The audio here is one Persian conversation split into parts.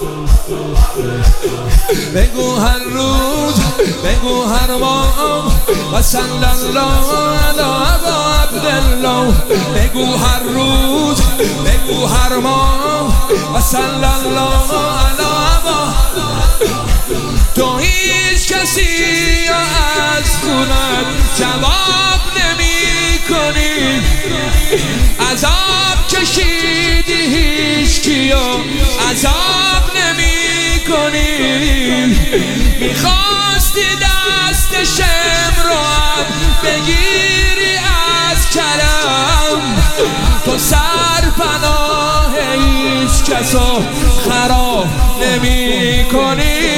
بگو هر روز، بگو هر ماه و صلی الله علی ابا عبدالله. بگو هر روز، بگو هر ماه و صلی الله علی ابا. تو هیچ کسی از خونت جواب نمی کنی، عذاب کشیدی هیچ کیو عذاب نمی کنی. میخواستی دست شمرم بگیری از کرم، تو سرپناه هیچ کسو خراب نمی کنی.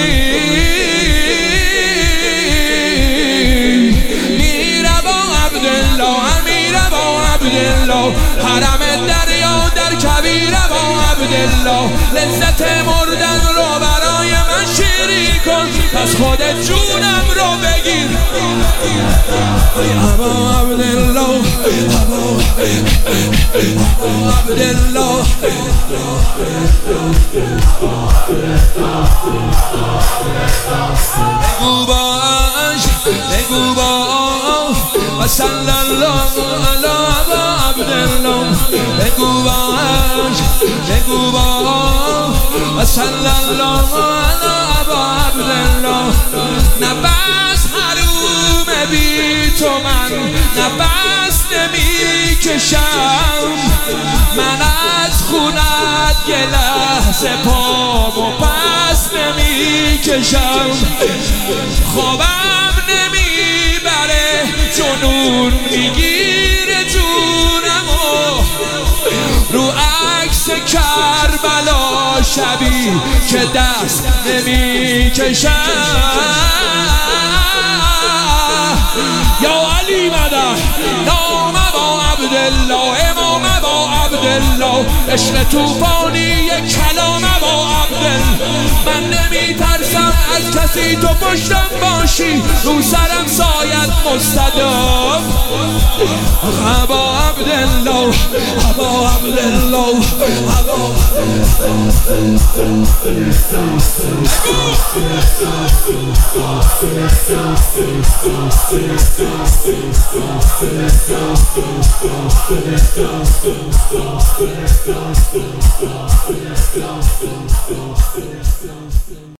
حرم دریا در کبیر با عبدالله. لذت مردن رو برای من شیری کن، پس خودت جونم رو بگیر. ابا عبدالله، ابا عبدالله. بگو باش، بگو باش و صلی الله علی ابا عبدالله. بگو باش، بگو باش و صلی الله علی ابا عبدالله. نفس حروم بی تو من نفس نمی کشم، من از خونت یه لحظه پامو پس نمی کشم. خوابم نمیبره، جنون میگیره جونمو، رو عکس کربلا شبی که دست نمی کشم. یا علی مدد نام با عبدالله، امام با عبدالله. عشق توفانی کلام با عبدالله. من نمی ترسم از کسی، تو پشتم باشی رو سرم سایت مستدام. ابا عبدالله، ابا عبدالله، ابا Go.